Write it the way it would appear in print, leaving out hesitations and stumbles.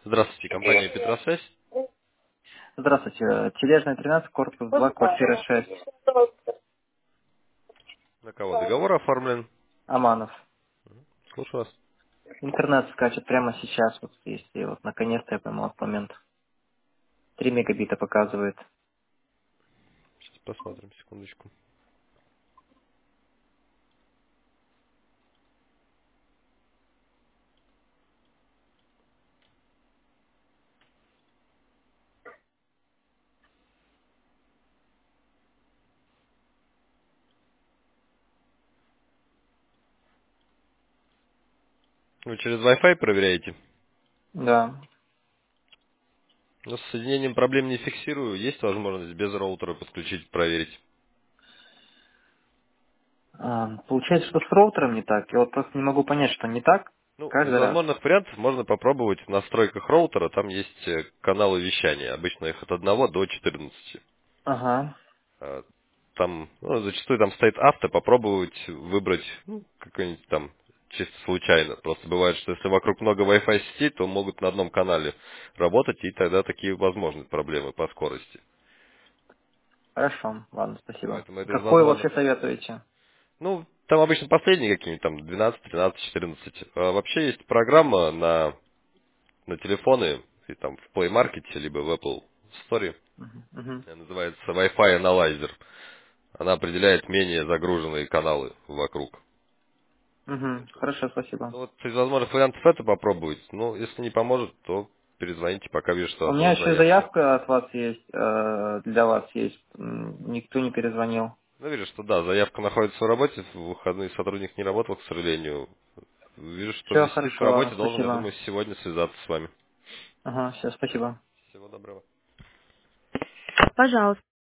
Здравствуйте, компания Петросвязь. Здравствуйте. Тележная 13, корпус 2, квартира 6. На кого договор оформлен? Аманов. Слушаю вас. Интернет скачет прямо сейчас, вот если вот наконец-то я поймал этот момент. 3 мегабита показывает. Сейчас посмотрим, секундочку. Вы через Wi-Fi проверяете? Да. Но с соединением проблем не фиксирую. Есть возможность без роутера подключить, проверить? Получается, что с роутером не так. Я вот просто не могу понять, что не так Ну, из каждый раз. возможных вариантов можно попробовать в настройках роутера. Там есть каналы вещания. Обычно их от 1 до 14. Ага. А, Там, ну, зачастую там стоит авто, попробовать выбрать какой-нибудь там чисто случайно. Просто бывает, что если вокруг много Wi-Fi сетей, то могут на одном канале работать, и тогда такие возможны проблемы по скорости. Хорошо. Ладно, спасибо. Поэтому это из Какой возможных. вообще советуете? Ну, там обычно последние какие-нибудь, там 12, 13, 14. А вообще есть программа на телефоны, и там в Play Market, либо в Apple Store, Мгм, мгм, называется Wi-Fi Analyzer. Она определяет менее загруженные каналы вокруг. мгм. Хорошо, спасибо. Ну вот из возможных вариантов это попробовать. Ну, если не поможет, то перезвоните, пока вижу, что У меня оставил еще заявку. заявка от вас есть, для вас есть. Никто не перезвонил. Ну, вижу, что да, заявка находится в работе, в выходные сотрудник не работал, к сожалению. Вижу, что Все висит в хорошо, ладно, работе, должен, я спасибо. думаю, сегодня связаться с вами. Ага, все, спасибо. Всего доброго. Пожалуйста.